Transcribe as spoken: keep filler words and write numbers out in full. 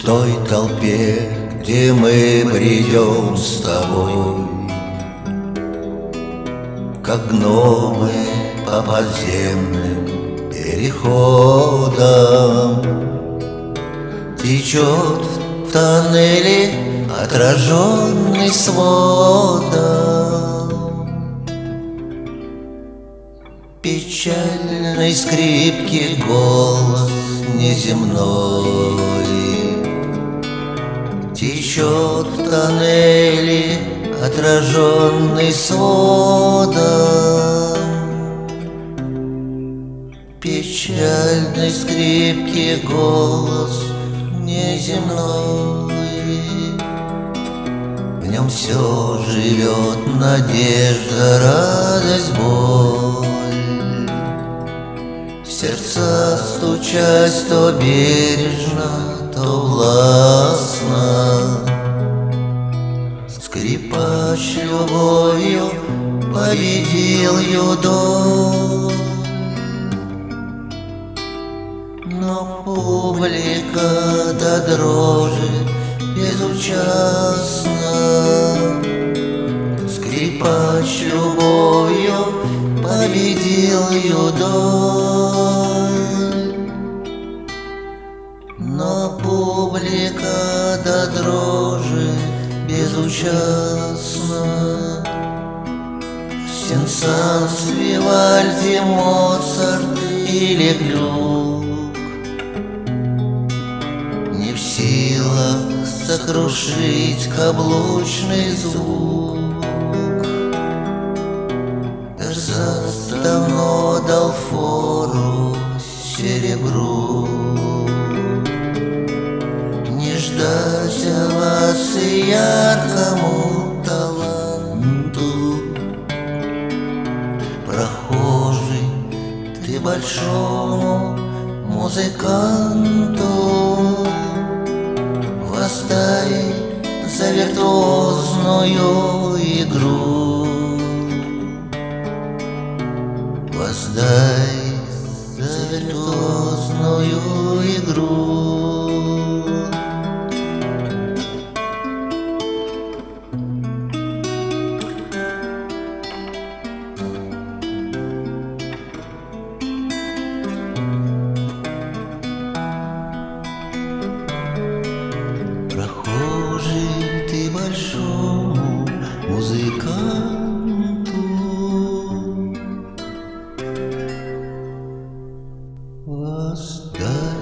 той толпе, где мы бредем с тобой, как гномы по подземным переходам. Течет в тоннеле отраженный сводом, печальной скрипки голос неземной. Течет в тоннеле отраженный сводом, печальной скрипки голос неземной. В нем все живет надежда, радость, боль. Сердца стучась то бережно, то властно. Скрипач любовью победил юдоль. Но публика до дрожи безучастна. Скрипач любовью победил юдоль. Но публика до дрожи безучастна. Сен-Санс, Вивальди, Моцарт или Глюк не в силах сокрушить каблучный звук. Эрзац давно дал фору серебру. Не ждать овации яркому таланту. Прохожий, ты большому музыканту воздай за виртуозную игру. Воздай за виртуозную игру. Прохожий, ты большому музыканту воздай